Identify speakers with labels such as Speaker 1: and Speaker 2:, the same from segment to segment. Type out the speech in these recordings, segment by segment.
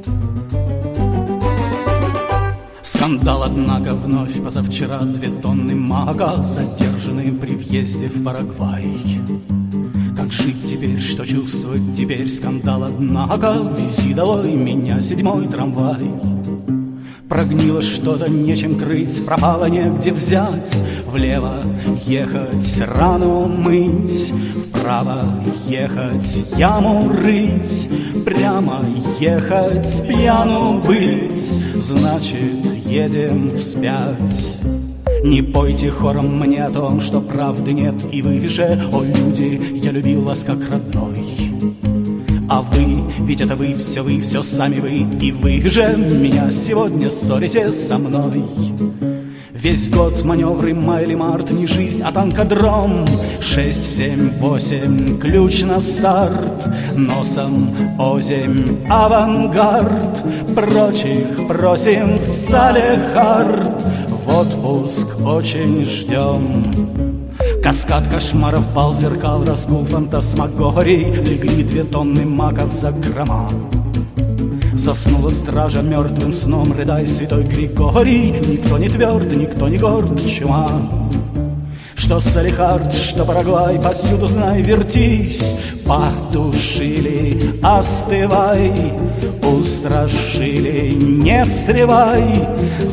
Speaker 1: Скандал, однако, вновь позавчера 2 тонны мага задержаны при въезде в Парагвай. Как жить теперь, что чувствовать теперь? Скандал, однако, вези долой меня 7-й трамвай. Прогнило что-то, нечем крыть, пропало, негде взять. Влево ехать, рану мыть, вправо ехать, яму рыть, прямо ехать, пьяну быть, значит, едем вспять. Не пойте хором мне о том, что правды нет и выше. О, люди, я любил вас как родной. А вы, ведь это вы все сами вы. И вы же меня сегодня ссорите со мной. Весь год маневры май или март, не жизнь, а танкодром. 6, 7, 8, ключ на старт. Носом озимь, авангард. Прочих просим в зале хард. В отпуск очень ждем. Каскад кошмаров, бал зеркал, разгул фантасмагорий. Легли 2 тонны маков за грома. Заснула стража мертвым сном, рыдай, святой Григорий. Никто не тверд, никто не горд, чума. Что Салихард, что Парагвай, повсюду знай, вертись. Потушили, остывай, устрашили, не встревай.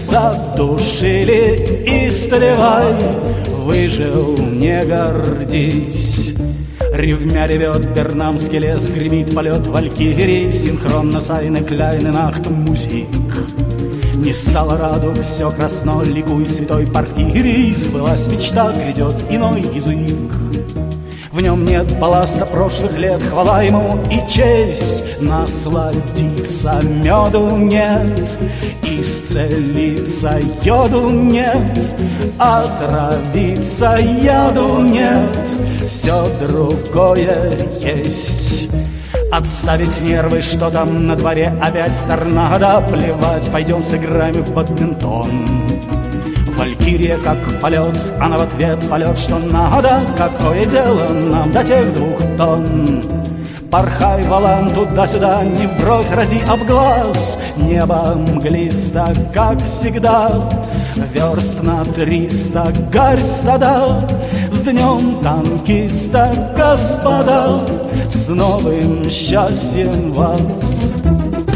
Speaker 1: Задушили и стревай, выжил, не гордись. Ревмя ревет Бернамский лес, гремит полет валькирий. Синхронно сайны, кляйны, нахт, музик. Не стало радуг, все красно, ликуй, святой Порфирий. Сбылась мечта, грядет иной язык. В нем нет балласта прошлых лет, хвала ему и честь. Насладиться меду нет, исцелиться йоду нет, отравиться яду нет, все другое есть. Отставить нервы, что там на дворе опять торнадо. Плевать, пойдем сыграем в бадминтон. Валькирия как полет, она в ответ полет, что надо. Какое дело нам до тех 2 тонн? Порхай, валан, туда-сюда, не в бровь рази, об глаз. Небо мглисто, как всегда, верст на 300, гарь стада. С днем танкиста, господа, с новым счастьем вас!